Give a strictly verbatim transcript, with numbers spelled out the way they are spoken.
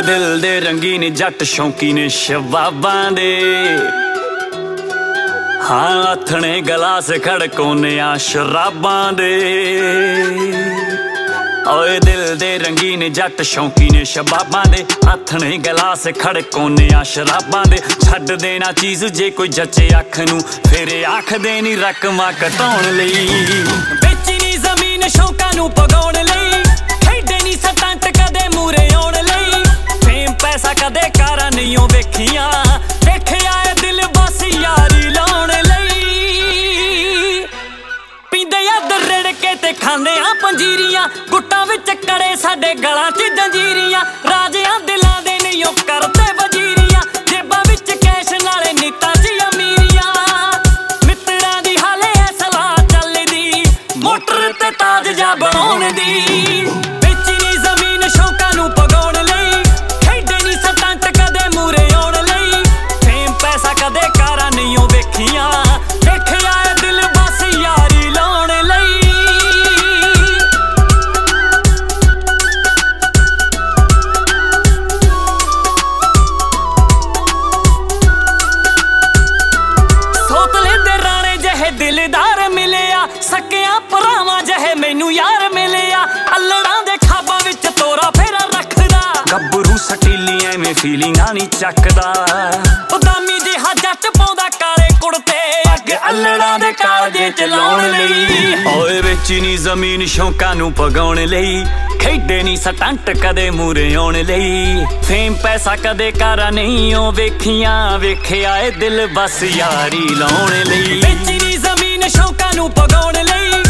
दिल दे रंगीन जट शौकी ने शबाबां दे हाँ हथने गलास खड़कोने आ शराबां दे ओए दिल दे रंगीन जट शौकी ने शबाबां दे हथने गलास खड़कोने आ शराबां दे छड्ड देना चीज़ जे कोई जचे अख नूं फिर आख देनी रकमां घटाउण लई बेची नी ज़मीन शौकां नूं पगाउण लई खेडे नी सटंट कदे मूरे आउण लई फेम पैसा कदे कारां नहीं वेखियां वेखिया ए दिल बस यारी लाउण लई पींदे अद रिड़के ते खांदे आ पंजीरियां गुट्टां विच करे साडे गलां च जंजीरियां राजियां दिलां दे नहीं ओ करते वजीरियां जेबां विच कैश नाले नीतां च अमीरियां मित्तरां दी हाले ऐ सलाह चलदी मोटर ते ताज जा बनाउण दी बेची नी ज़मीन शौकां नूं पगाउण लई खेडे नी सटंट कदे मूरे आउण लई फेम पैसा कदे कारां नहीं ओ वेखियां वेखिया ए दिल बस यारी लाउण लई सोतले दे राणे जहे दिलदार मिलिया सकिया भरावां जहे मैनू यार मिलिया अल्लड़ां दे खाबां विच तोरा फेरा रखदा गब्बरू सटीली एवें फीलिंगां नी चकदा उदामी जिहा जट पाउंदा काले कुड़ते अग अल्लड़ां दे कालजे च लाउण लई ओए बेची नी ज़मीन शौकां नूं पगाउण लई खेडे नी सटंट कदे मूरे आउण लई फेम पैसा कदे कारां नहीं ओ वेखियां वेखिया ए दिल बस यारी लाउण लई बेची नी ज़मीन शौकां नूं पगाउण लई